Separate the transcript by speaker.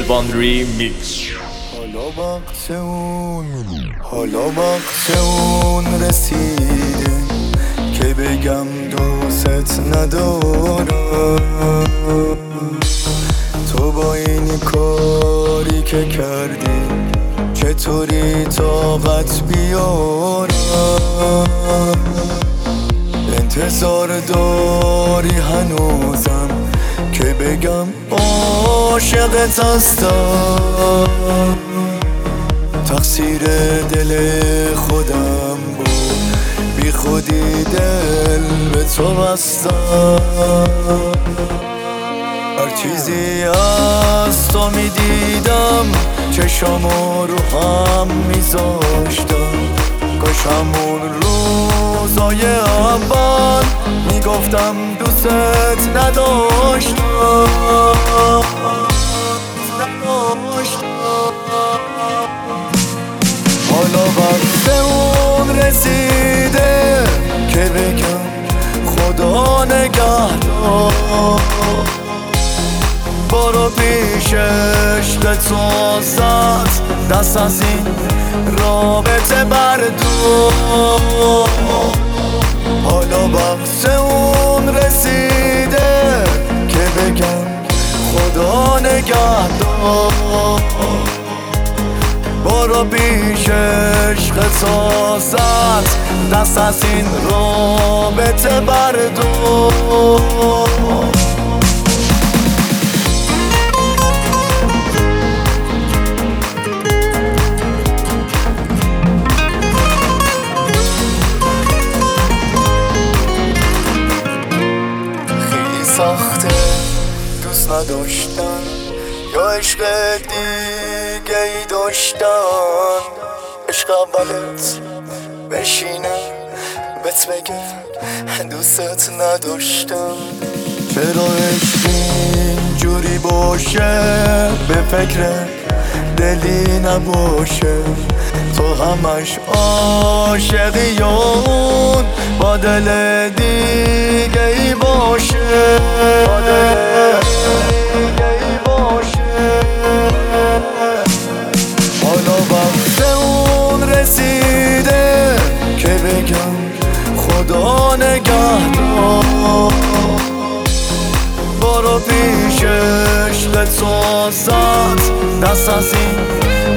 Speaker 1: دیوان ریمیکس.
Speaker 2: حالا وقت اون رسیده که بگم دوست ندارم. تو با این کاری که کردی چطوری طاقت بیارم؟ انتظار داری هنوزم که بگم عاشقت هستم. تقصیر دل خودم بود، بی خودی دل به تو بستم. هر چیزی از تو میدیدم چشامو رو هم میذاشتم. کاش همون روزای اول میگفتم دوست نداشتم. حالا وقت اون رسیده که بگم خدا نگهدار. برو پیش عشق تو زد، دست از این رابطه بردار. حالا وقت اون رسیده که بگم خدا نگهدار. برو پیش عشق تو زد، دست از این رابطه بردار. سخته دوست نداشتن یا عشق دیگه ای داشتن. عشق اولت بشینه بهت بگه دوست نداشتم. چرا عشق اینجوری باشه به فکر دلی نباشه؟ تو همش عاشقی یا اون با دل دیگه ای باشه؟ حالا وقت اون رسیده که بگم خدا نگهدار. برو پیش عشق تو زد، دست از این